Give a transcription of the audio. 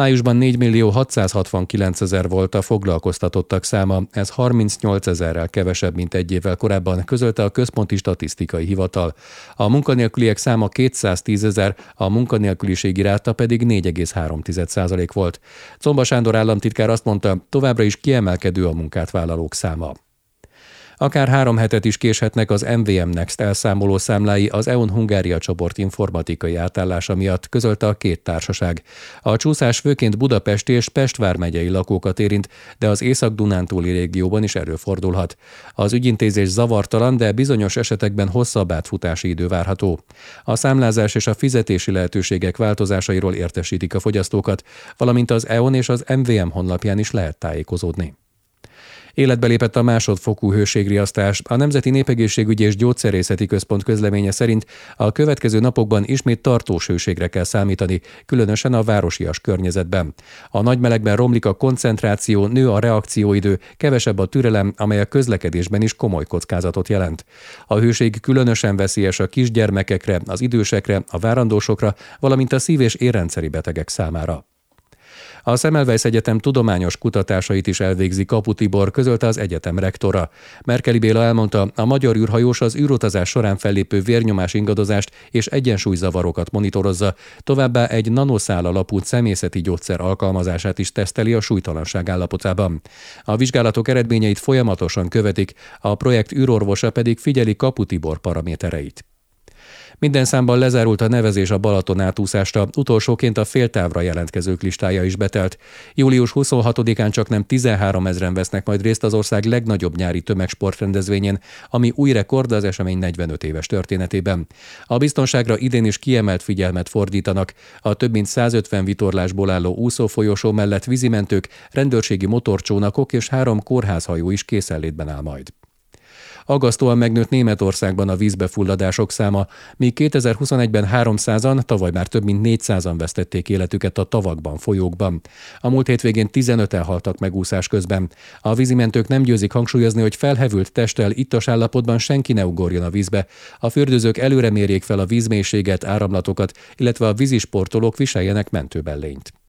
Májusban 4.669.000 volt a foglalkoztatottak száma, ez 38 000-rel kevesebb, mint egy évvel korábban, közölte a Központi Statisztikai Hivatal. A munkanélküliek száma 210 000, a munkanélküliségi ráta pedig 4,3% volt. Czomba Sándor államtitkár azt mondta, továbbra is kiemelkedő a munkát vállalók száma. Akár 3 hetet is késhetnek az MVM Next elszámoló számlái az EON Hungária csoport informatikai átállása miatt, közölte a két társaság. A csúszás főként Budapest és Pest vármegyei lakókat érint, de az Észak-Dunántúli régióban is előfordulhat. Az ügyintézés zavartalan, de bizonyos esetekben hosszabb átfutási idő várható. A számlázás és a fizetési lehetőségek változásairól értesítik a fogyasztókat, valamint az EON és az MVM honlapján is lehet tájékozódni. Életbe lépett a másodfokú hőségriasztás. A Nemzeti Népegészségügyi és Gyógyszerészeti Központ közleménye szerint a következő napokban ismét tartós hőségre kell számítani, különösen a városias környezetben. A nagy melegben romlik a koncentráció, nő a reakcióidő, kevesebb a türelem, amely a közlekedésben is komoly kockázatot jelent. A hőség különösen veszélyes a kisgyermekekre, az idősekre, a várandósokra, valamint a szív- és érrendszeri betegek számára. A Semmelweis Egyetem tudományos kutatásait is elvégzi Kapu Tibor, közölte az egyetem rektora. Merkeli Béla elmondta, a magyar űrhajós az űrutazás során fellépő vérnyomás ingadozást és egyensúlyzavarokat monitorozza, továbbá egy nanoszál alapú szemészeti gyógyszer alkalmazását is teszteli a súlytalanság állapotában. A vizsgálatok eredményeit folyamatosan követik, a projekt űrorvosa pedig figyeli Kapu Tibor paramétereit. Minden számban lezárult a nevezés a Balaton átúszásra, utolsóként a féltávra jelentkezők listája is betelt. Július 26-án csaknem 13 000-en vesznek majd részt az ország legnagyobb nyári tömegsportrendezvényén, ami új rekord az esemény 45 éves történetében. A biztonságra idén is kiemelt figyelmet fordítanak. A több mint 150 vitorlásból álló úszófolyosó mellett vízimentők, rendőrségi motorcsónakok és 3 kórházhajó is készenlétben áll majd. Aggasztóan megnőtt Németországban a vízbefulladások száma, míg 2021-ben 300-an, tavaly már több mint 400-an vesztették életüket a tavakban, folyókban. A múlt hétvégén 15-en haltak meg úszás közben. A vízimentők nem győzik hangsúlyozni, hogy felhevült testtel, ittas állapotban senki ne ugorjon a vízbe. A fürdőzők előre mérjék fel a vízmélységet, áramlatokat, illetve a vízisportolók viseljenek mentőbellényt.